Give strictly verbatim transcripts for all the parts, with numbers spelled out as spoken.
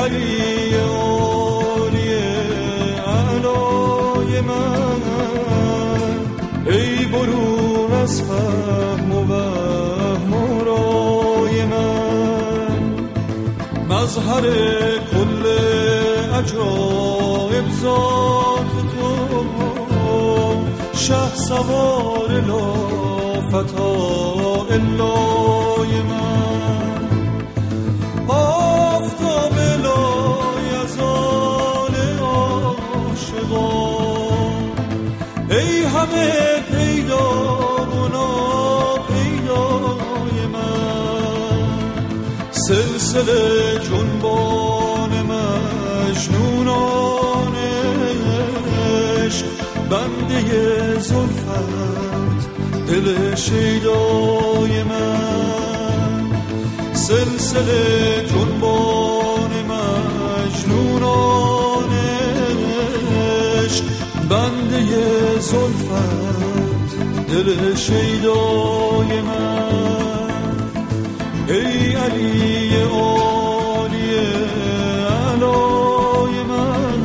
علی عالی اعلای من، ای برون از فهم و وهم و رای من، مظهر کل عجایب ذات تو، شه سوار لا فتا الای من، آفتاب لایزال عاشقان، ای همه پیدا و ناپیدای من، سلسله جنبان مجنونان عشق، بنده زلفت دل شیدای من، سلسله جنبان مجنونان عشق، بنده زلفت دل شیدای من، ای علی عالی اعلای من،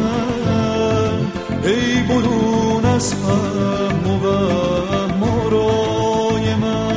ای برون از فهم و وهم و رای من.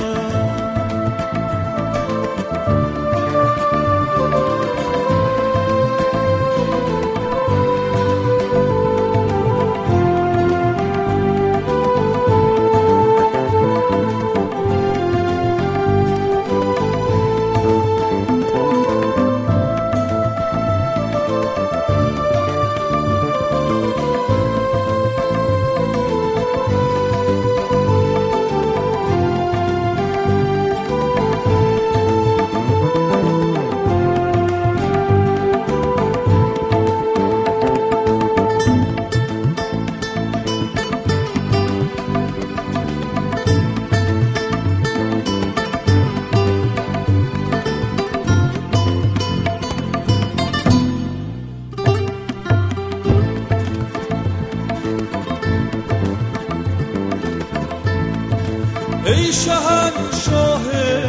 ای شهنشاه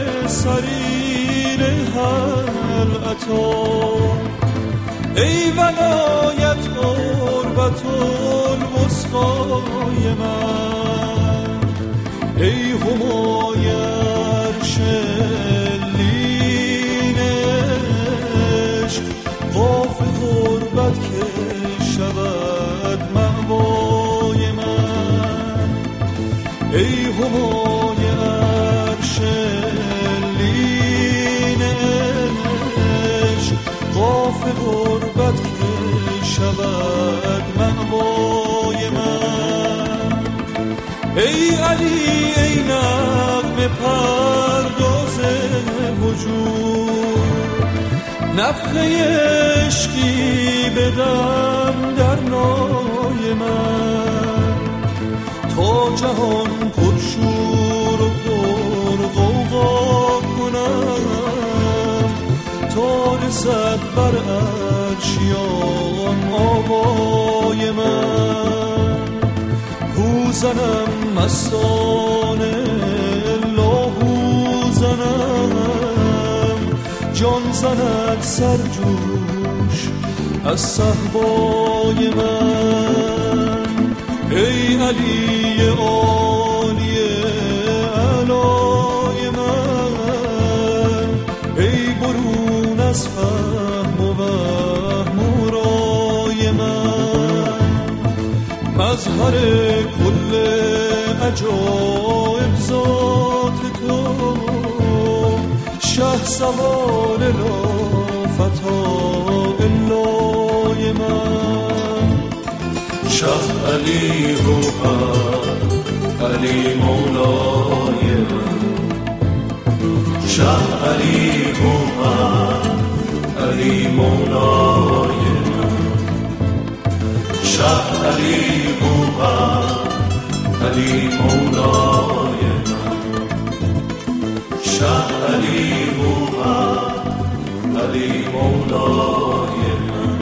سریر حلعتا، ای ولایت قربت الوسقای من، ای همای عرش لین عشق، قاف غربت که شود مأوای من، ای همای عرش لین عشق، قاف غربت که شود مأوای من، ای علی ای نغمه پرداز وجود، نفخه عشقی بدم در نای من، تا جهان پرشور و پر غوغا کنم، تا رسد بر عرشیان آوای من، هو زنم مستانه لاهو زنم، جان زند سرجوش از صهبای من، ای علی عالی اعلای من، ای برون از فهم و وهم و رای من، مظهر کل عجایب ذات تو، شه سوار لا فتا الای من، شاه علی هو علی مولای من، شاه علی هو علی مولای من، شاه علی هو علی مولای من، شاه علی هو علی مولای من،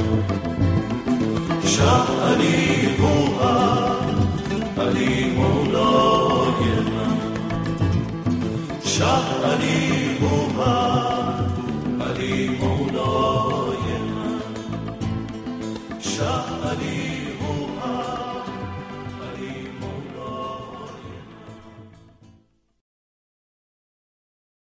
شاه علی هو علی مولای من، شاه علی هو علی مولای من. علی